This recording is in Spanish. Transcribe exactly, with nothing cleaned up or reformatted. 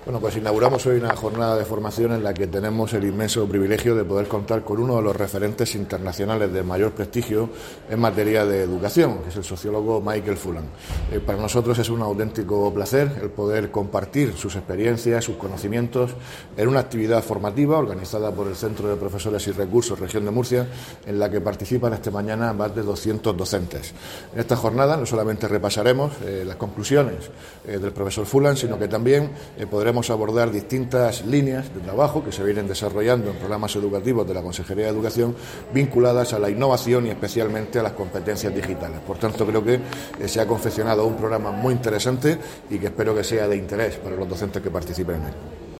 Bueno, pues inauguramos hoy una jornada de formación en la que tenemos el inmenso privilegio de poder contar con uno de los referentes internacionales de mayor prestigio en materia de educación, que es el sociólogo Michael Fullan. Eh, para nosotros es un auténtico placer el poder compartir sus experiencias, sus conocimientos en una actividad formativa organizada por el Centro de Profesores y Recursos Región de Murcia, en la que participan esta mañana más de doscientos docentes. En esta jornada no solamente repasaremos eh, las conclusiones eh, del profesor Fullan, sino que también eh, podremos abordar distintas líneas de trabajo que se vienen desarrollando en programas educativos de la Consejería de Educación vinculadas a la innovación y especialmente a las competencias digitales. Por tanto, creo que eh, se ha confeccionado un programa muy interesante y que espero que sea de interés para los docentes que participen en él.